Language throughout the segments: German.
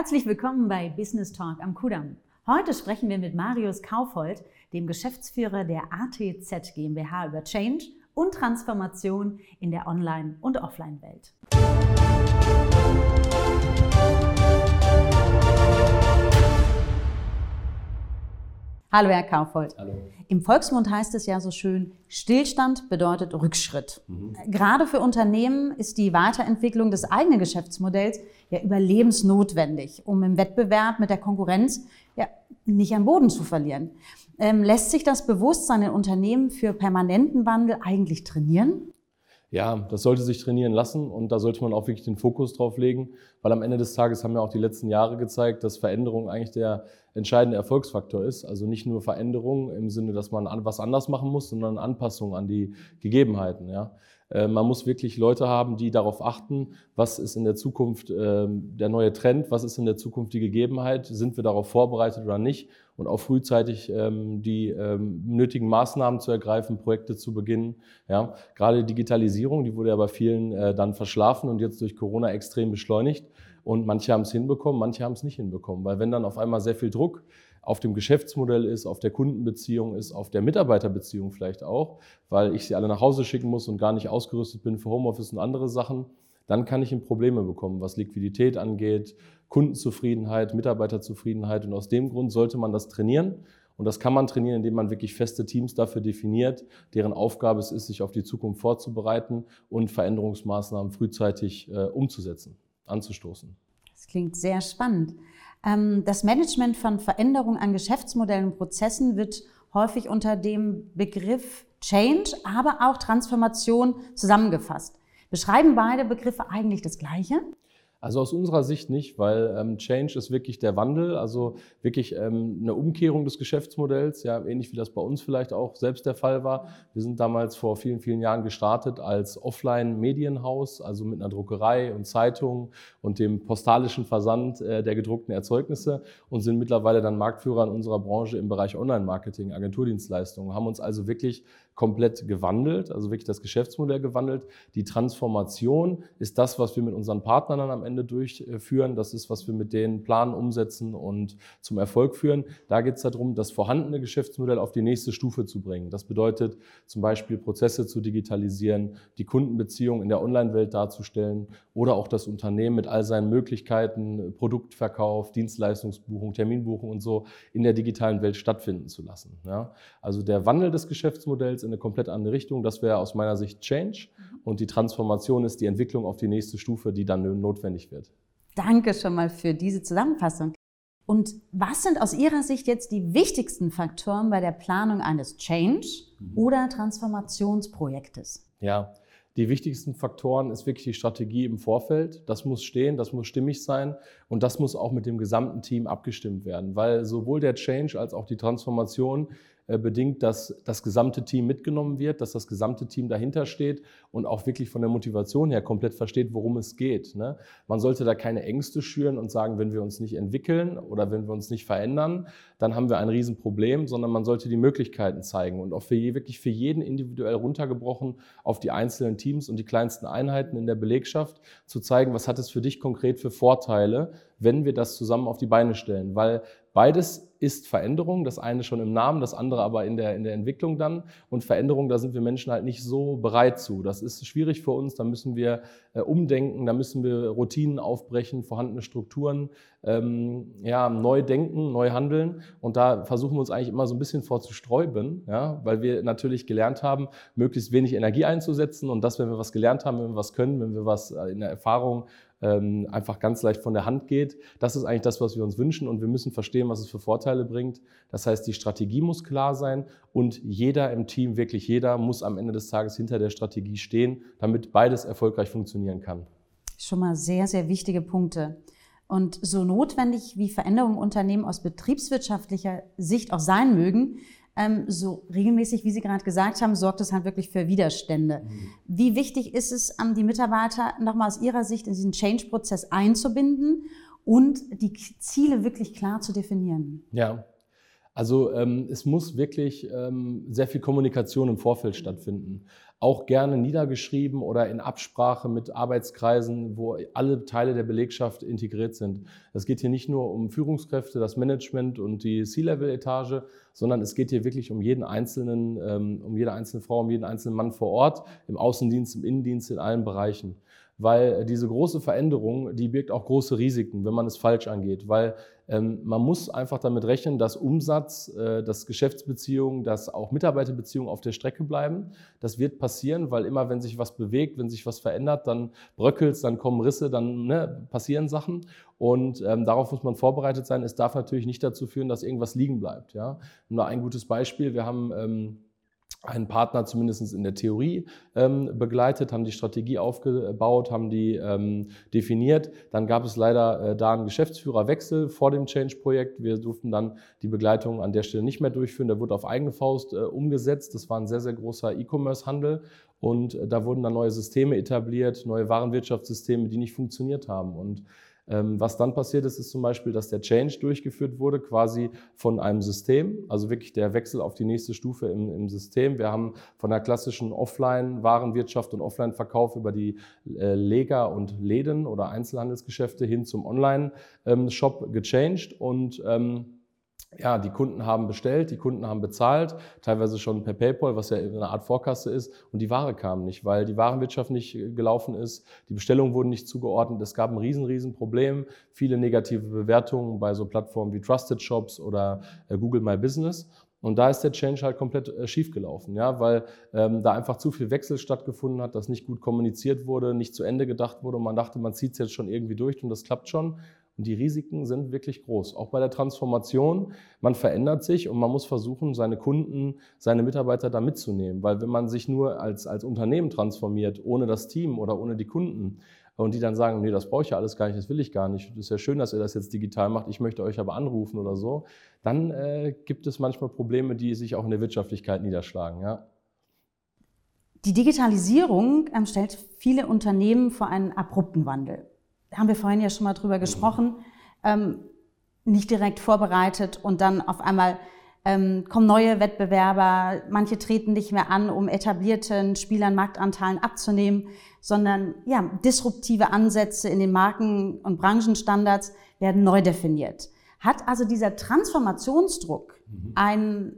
Herzlich willkommen bei Business Talk am Kudamm. Heute sprechen wir mit Marius Kaufhold, dem Geschäftsführer der ATZ GmbH, über Change und Transformation in der Online- und Offline-Welt. Hallo Herr Kaufhold. Hallo. Im Volksmund heißt es ja so schön, Stillstand bedeutet Rückschritt. Gerade für Unternehmen ist die Weiterentwicklung des eigenen Geschäftsmodells ja überlebensnotwendig, um im Wettbewerb mit der Konkurrenz ja nicht an Boden zu verlieren. Lässt sich das Bewusstsein in Unternehmen für permanenten Wandel eigentlich trainieren? Ja, das sollte sich trainieren lassen und da sollte man auch wirklich den Fokus drauf legen, weil am Ende des Tages haben ja auch die letzten Jahre gezeigt, dass Veränderung eigentlich der entscheidende Erfolgsfaktor ist. Also nicht nur Veränderung im Sinne, dass man was anders machen muss, sondern Anpassung an die Gegebenheiten. Ja. Man muss wirklich Leute haben, die darauf achten, was ist in der Zukunft der neue Trend, was ist in der Zukunft die Gegebenheit, sind wir darauf vorbereitet oder nicht und auch frühzeitig die nötigen Maßnahmen zu ergreifen, Projekte zu beginnen. Ja. Gerade Digitalisierung, die wurde ja bei vielen dann verschlafen und jetzt durch Corona extrem beschleunigt und manche haben es hinbekommen, manche haben es nicht hinbekommen, weil wenn dann auf einmal sehr viel Druck auf dem Geschäftsmodell ist, auf der Kundenbeziehung ist, auf der Mitarbeiterbeziehung vielleicht auch, weil ich sie alle nach Hause schicken muss und gar nicht ausgerüstet bin für Homeoffice und andere Sachen, dann kann ich in Probleme bekommen, was Liquidität angeht, Kundenzufriedenheit, Mitarbeiterzufriedenheit. Und aus dem Grund sollte man das trainieren. Und das kann man trainieren, indem man wirklich feste Teams dafür definiert, deren Aufgabe es ist, sich auf die Zukunft vorzubereiten und Veränderungsmaßnahmen frühzeitig umzusetzen, anzustoßen. Das klingt sehr spannend. Das Management von Veränderungen an Geschäftsmodellen und Prozessen wird häufig unter dem Begriff Change, aber auch Transformation zusammengefasst. Beschreiben beide Begriffe eigentlich das Gleiche? Also aus unserer Sicht nicht, weil Change ist wirklich der Wandel, also wirklich eine Umkehrung des Geschäftsmodells, ja, ähnlich wie das bei uns vielleicht auch selbst der Fall war. Wir sind damals vor vielen, vielen Jahren gestartet als Offline-Medienhaus, also mit einer Druckerei und Zeitung und dem postalischen Versand der gedruckten Erzeugnisse und sind mittlerweile dann Marktführer in unserer Branche im Bereich Online-Marketing, Agenturdienstleistungen, haben uns also wirklich komplett gewandelt, also wirklich das Geschäftsmodell gewandelt. Die Transformation ist das, was wir mit unseren Partnern dann am Ende durchführen. Das ist, was wir mit denen planen, umsetzen und zum Erfolg führen. Da geht es darum, das vorhandene Geschäftsmodell auf die nächste Stufe zu bringen. Das bedeutet zum Beispiel Prozesse zu digitalisieren, die Kundenbeziehung in der Online-Welt darzustellen oder auch das Unternehmen mit all seinen Möglichkeiten, Produktverkauf, Dienstleistungsbuchung, Terminbuchung und so in der digitalen Welt stattfinden zu lassen. Ja? Also der Wandel des Geschäftsmodells in eine komplett andere Richtung, das wäre aus meiner Sicht Change und die Transformation ist die Entwicklung auf die nächste Stufe, die dann notwendig wird. Danke schon mal für diese Zusammenfassung. Und was sind aus Ihrer Sicht jetzt die wichtigsten Faktoren bei der Planung eines Change- oder Transformationsprojektes? Ja, die wichtigsten Faktoren ist wirklich die Strategie im Vorfeld. Das muss stehen, das muss stimmig sein und das muss auch mit dem gesamten Team abgestimmt werden, weil sowohl der Change als auch die Transformation bedingt, dass das gesamte Team mitgenommen wird, dass das gesamte Team dahinter steht und auch wirklich von der Motivation her komplett versteht, worum es geht. Ne? Man sollte da keine Ängste schüren und sagen, wenn wir uns nicht entwickeln oder wenn wir uns nicht verändern, dann haben wir ein Riesenproblem, sondern man sollte die Möglichkeiten zeigen und auch wirklich für jeden individuell runtergebrochen auf die einzelnen Teams und die kleinsten Einheiten in der Belegschaft zu zeigen, was hat es für dich konkret für Vorteile, wenn wir das zusammen auf die Beine stellen, weil beides ist Veränderung, das eine schon im Namen, das andere aber in der Entwicklung dann. Und Veränderung, da sind wir Menschen halt nicht so bereit zu. Das ist schwierig für uns, da müssen wir umdenken, da müssen wir Routinen aufbrechen, vorhandene Strukturen neu denken, neu handeln. Und da versuchen wir uns eigentlich immer so ein bisschen vorzusträuben, ja, weil wir natürlich gelernt haben, möglichst wenig Energie einzusetzen und das, wenn wir was gelernt haben, wenn wir was können, wenn wir was in der Erfahrung einfach ganz leicht von der Hand geht. Das ist eigentlich das, was wir uns wünschen und wir müssen verstehen, was es für Vorteile bringt. Das heißt, die Strategie muss klar sein und jeder im Team, wirklich jeder, muss am Ende des Tages hinter der Strategie stehen, damit beides erfolgreich funktionieren kann. Schon mal sehr, sehr wichtige Punkte. Und so notwendig wie Veränderungen im Unternehmen aus betriebswirtschaftlicher Sicht auch sein mögen, so regelmäßig, wie Sie gerade gesagt haben, sorgt es halt wirklich für Widerstände. Wie wichtig ist es, die Mitarbeiter nochmal aus Ihrer Sicht in diesen Change-Prozess einzubinden und die Ziele wirklich klar zu definieren? Ja, also es muss wirklich sehr viel Kommunikation im Vorfeld stattfinden. auch gerne niedergeschrieben oder in Absprache mit Arbeitskreisen, wo alle Teile der Belegschaft integriert sind. Es geht hier nicht nur um Führungskräfte, das Management und die C-Level-Etage, sondern es geht hier wirklich um jeden einzelnen, um jede einzelne Frau, um jeden einzelnen Mann vor Ort, im Außendienst, im Innendienst, in allen Bereichen. Weil diese große Veränderung, die birgt auch große Risiken, wenn man es falsch angeht. Weil man muss einfach damit rechnen, dass Umsatz, dass Geschäftsbeziehungen, dass auch Mitarbeiterbeziehungen auf der Strecke bleiben. Das wird passieren, weil immer, wenn sich was bewegt, wenn sich was verändert, dann bröckelt es, dann kommen Risse, dann passieren Sachen. Und darauf muss man vorbereitet sein. Es darf natürlich nicht dazu führen, dass irgendwas liegen bleibt. Ja? Nur ein gutes Beispiel, wir haben einen Partner zumindest in der Theorie begleitet, haben die Strategie aufgebaut, haben die definiert. Dann gab es leider da einen Geschäftsführerwechsel vor dem Change-Projekt. Wir durften dann die Begleitung an der Stelle nicht mehr durchführen. Der wurde auf eigene Faust umgesetzt. Das war ein sehr, sehr großer E-Commerce-Handel. Und da wurden dann neue Systeme etabliert, neue Warenwirtschaftssysteme, die nicht funktioniert haben. Und was dann passiert ist, ist zum Beispiel, dass der Change durchgeführt wurde, quasi von einem System, also wirklich der Wechsel auf die nächste Stufe im System. Wir haben von der klassischen Offline-Warenwirtschaft und Offline-Verkauf über die Leger und Läden oder Einzelhandelsgeschäfte hin zum Online-Shop gechanged und ja, die Kunden haben bestellt, die Kunden haben bezahlt, teilweise schon per PayPal, was ja eine Art Vorkasse ist, und die Ware kam nicht, weil die Warenwirtschaft nicht gelaufen ist, die Bestellungen wurden nicht zugeordnet, es gab ein riesen Problem, viele negative Bewertungen bei so Plattformen wie Trusted Shops oder Google My Business. Und da ist der Change halt komplett schief gelaufen, ja, weil da einfach zu viel Wechsel stattgefunden hat, dass nicht gut kommuniziert wurde, nicht zu Ende gedacht wurde und man dachte, man zieht es jetzt schon irgendwie durch und das klappt schon. Und die Risiken sind wirklich groß. Auch bei der Transformation, man verändert sich und man muss versuchen, seine Kunden, seine Mitarbeiter da mitzunehmen. Weil wenn man sich nur als Unternehmen transformiert, ohne das Team oder ohne die Kunden, und die dann sagen, nee, das brauche ich ja alles gar nicht, das will ich gar nicht, das ist ja schön, dass ihr das jetzt digital macht, ich möchte euch aber anrufen oder so, dann gibt es manchmal Probleme, die sich auch in der Wirtschaftlichkeit niederschlagen. Ja. Die Digitalisierung stellt viele Unternehmen vor einen abrupten Wandel. Da haben wir vorhin ja schon mal drüber gesprochen, nicht direkt vorbereitet und dann auf einmal kommen neue Wettbewerber, manche treten nicht mehr an, um etablierten Spielern Marktanteilen abzunehmen, sondern ja, disruptive Ansätze in den Marken- und Branchenstandards werden neu definiert. Hat also dieser Transformationsdruck einen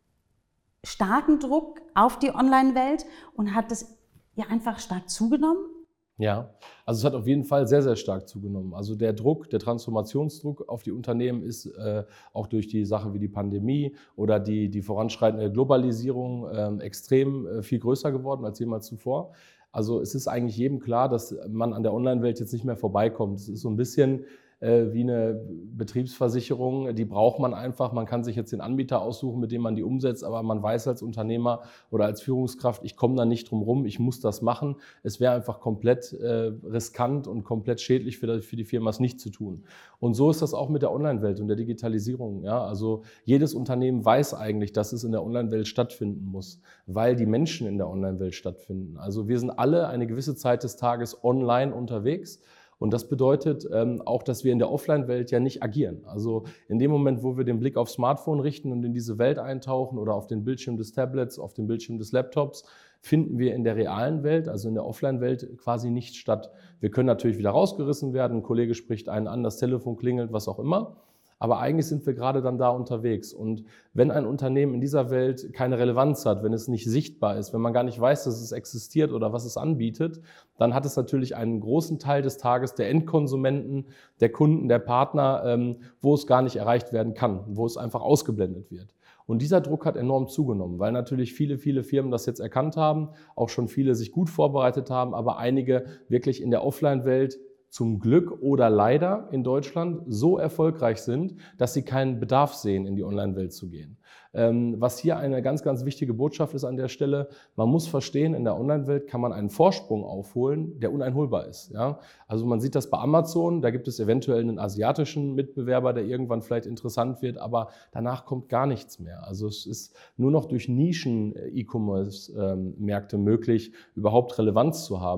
starken Druck auf die Online-Welt und hat das ja einfach stark zugenommen? Ja, also es hat auf jeden Fall sehr, sehr stark zugenommen. Also der Druck, der Transformationsdruck auf die Unternehmen ist auch durch die Sache wie die Pandemie oder die voranschreitende Globalisierung extrem viel größer geworden als jemals zuvor. Also es ist eigentlich jedem klar, dass man an der Online-Welt jetzt nicht mehr vorbeikommt. Es ist so ein bisschen wie eine Betriebsversicherung, die braucht man einfach. Man kann sich jetzt den Anbieter aussuchen, mit dem man die umsetzt, aber man weiß als Unternehmer oder als Führungskraft, ich komme da nicht drum rum, ich muss das machen. Es wäre einfach komplett riskant und komplett schädlich für die Firma, es nicht zu tun. Und so ist das auch mit der Online-Welt und der Digitalisierung. Ja? Also jedes Unternehmen weiß eigentlich, dass es in der Online-Welt stattfinden muss, weil die Menschen in der Online-Welt stattfinden. Also wir sind alle eine gewisse Zeit des Tages online unterwegs. Und das bedeutet auch, dass wir in der Offline-Welt ja nicht agieren. Also in dem Moment, wo wir den Blick aufs Smartphone richten und in diese Welt eintauchen oder auf den Bildschirm des Tablets, auf den Bildschirm des Laptops, finden wir in der realen Welt, also in der Offline-Welt, quasi nicht statt. Wir können natürlich wieder rausgerissen werden, ein Kollege spricht einen an, das Telefon klingelt, was auch immer. Aber eigentlich sind wir gerade dann da unterwegs. Und wenn ein Unternehmen in dieser Welt keine Relevanz hat, wenn es nicht sichtbar ist, wenn man gar nicht weiß, dass es existiert oder was es anbietet, dann hat es natürlich einen großen Teil des Tages der Endkonsumenten, der Kunden, der Partner, wo es gar nicht erreicht werden kann, wo es einfach ausgeblendet wird. Und dieser Druck hat enorm zugenommen, weil natürlich viele Firmen das jetzt erkannt haben, auch schon viele sich gut vorbereitet haben, aber einige wirklich in der Offline-Welt zum Glück oder leider in Deutschland so erfolgreich sind, dass sie keinen Bedarf sehen, in die Online-Welt zu gehen. Was hier eine ganz, ganz wichtige Botschaft ist an der Stelle, man muss verstehen, in der Online-Welt kann man einen Vorsprung aufholen, der uneinholbar ist. Ja? Also man sieht das bei Amazon, da gibt es eventuell einen asiatischen Mitbewerber, der irgendwann vielleicht interessant wird, aber danach kommt gar nichts mehr. Also es ist nur noch durch Nischen-E-Commerce-Märkte möglich, überhaupt Relevanz zu haben.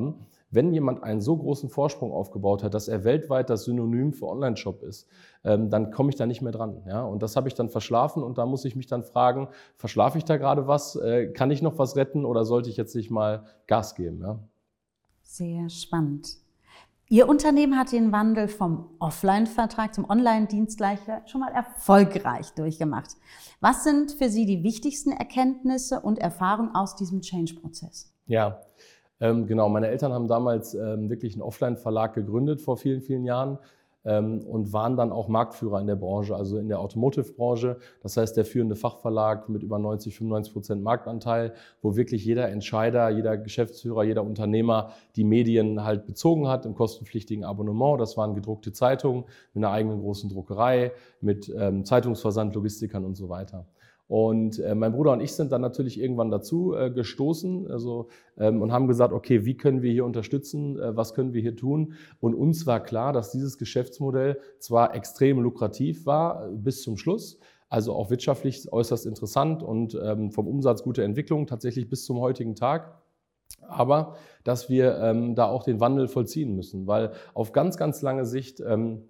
Wenn jemand einen so großen Vorsprung aufgebaut hat, dass er weltweit das Synonym für Online-Shop ist, dann komme ich da nicht mehr dran. Ja? Und das habe ich dann verschlafen und da muss ich mich dann fragen, verschlafe ich da gerade was? Kann ich noch was retten oder sollte ich jetzt nicht mal Gas geben? Ja? Sehr spannend. Ihr Unternehmen hat den Wandel vom Offline-Vertrag zum Online-Dienstleister schon mal erfolgreich durchgemacht. Was sind für Sie die wichtigsten Erkenntnisse und Erfahrungen aus diesem Change-Prozess? Ja, genau. Meine Eltern haben damals wirklich einen Offline-Verlag gegründet vor vielen, vielen Jahren und waren dann auch Marktführer in der Branche, also in der Automotive-Branche. Das heißt, der führende Fachverlag mit über 90-95% Marktanteil, wo wirklich jeder Entscheider, jeder Geschäftsführer, jeder Unternehmer die Medien halt bezogen hat im kostenpflichtigen Abonnement. Das waren gedruckte Zeitungen mit einer eigenen großen Druckerei, mit Zeitungsversand, Logistikern und so weiter. Und mein Bruder und ich sind dann natürlich irgendwann dazu gestoßen und haben gesagt, okay, wie können wir hier unterstützen, was können wir hier tun? Und uns war klar, dass dieses Geschäftsmodell zwar extrem lukrativ war bis zum Schluss, also auch wirtschaftlich äußerst interessant und vom Umsatz gute Entwicklung tatsächlich bis zum heutigen Tag. Aber dass wir da auch den Wandel vollziehen müssen, weil auf ganz, ganz lange Sicht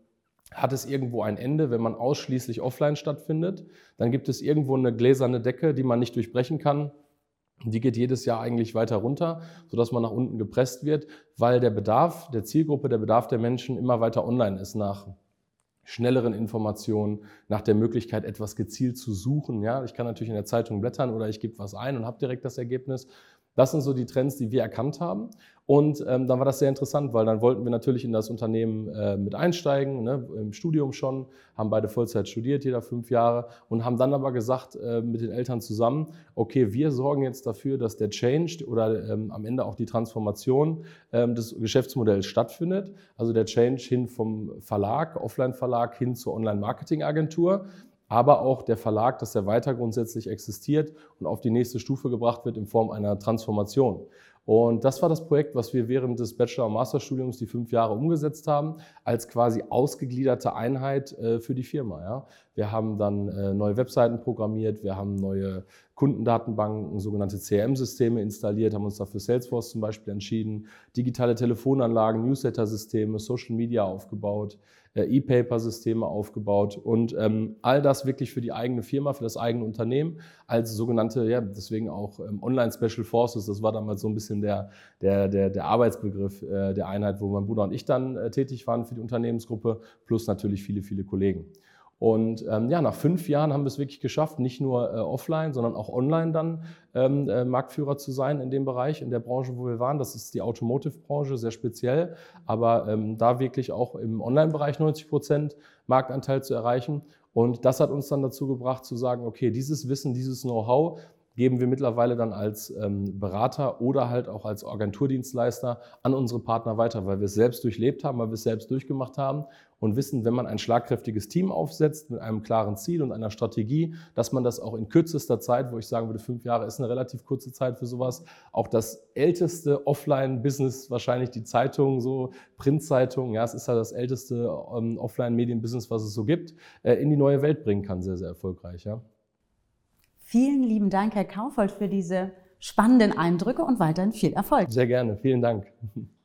hat es irgendwo ein Ende, wenn man ausschließlich offline stattfindet. Dann gibt es irgendwo eine gläserne Decke, die man nicht durchbrechen kann. Die geht jedes Jahr eigentlich weiter runter, sodass man nach unten gepresst wird, weil der Bedarf der Zielgruppe, der Bedarf der Menschen immer weiter online ist nach schnelleren Informationen, nach der Möglichkeit, etwas gezielt zu suchen. Ja, ich kann natürlich in der Zeitung blättern oder ich gebe was ein und habe direkt das Ergebnis. Das sind so die Trends, die wir erkannt haben. Und dann war das sehr interessant, weil dann wollten wir natürlich in das Unternehmen mit einsteigen, ne, im Studium schon, haben beide Vollzeit studiert, jeder 5 Jahre und haben dann aber gesagt mit den Eltern zusammen, okay, wir sorgen jetzt dafür, dass der Change oder am Ende auch die Transformation des Geschäftsmodells stattfindet. Also der Change hin vom Verlag, Offline-Verlag hin zur Online-Marketing-Agentur. Aber auch der Verlag, dass er weiter grundsätzlich existiert und auf die nächste Stufe gebracht wird in Form einer Transformation. Und das war das Projekt, was wir während des Bachelor- und Masterstudiums die 5 Jahre umgesetzt haben, als quasi ausgegliederte Einheit für die Firma. Ja. Wir haben dann neue Webseiten programmiert, wir haben neue Kundendatenbanken, sogenannte CRM-Systeme installiert, haben uns dafür Salesforce zum Beispiel entschieden, digitale Telefonanlagen, Newsletter-Systeme, Social Media aufgebaut, E-Paper-Systeme aufgebaut und all das wirklich für die eigene Firma, für das eigene Unternehmen als sogenannte, ja, deswegen auch Online-Special Forces, das war damals so ein bisschen der Arbeitsbegriff der Einheit, wo mein Bruder und ich dann tätig waren für die Unternehmensgruppe, plus natürlich viele, viele Kollegen. Und nach 5 Jahren haben wir es wirklich geschafft, nicht nur offline, sondern auch online dann Marktführer zu sein in dem Bereich, in der Branche, wo wir waren. Das ist die Automotive-Branche, sehr speziell, aber da wirklich auch im Online-Bereich 90% Marktanteil zu erreichen. Und das hat uns dann dazu gebracht zu sagen, okay, dieses Wissen, dieses Know-how geben wir mittlerweile dann als Berater oder halt auch als Agenturdienstleister an unsere Partner weiter, weil wir es selbst durchlebt haben, weil wir es selbst durchgemacht haben und wissen, wenn man ein schlagkräftiges Team aufsetzt mit einem klaren Ziel und einer Strategie, dass man das auch in kürzester Zeit, wo ich sagen würde, 5 Jahre ist eine relativ kurze Zeit für sowas, auch das älteste Offline-Business, wahrscheinlich die Zeitung, so Printzeitung, ja, es ist ja das älteste Offline-Medien-Business, was es so gibt, in die neue Welt bringen kann, sehr, sehr erfolgreich, ja. Vielen lieben Dank, Herr Kaufold, für diese spannenden Eindrücke und weiterhin viel Erfolg. Sehr gerne, vielen Dank.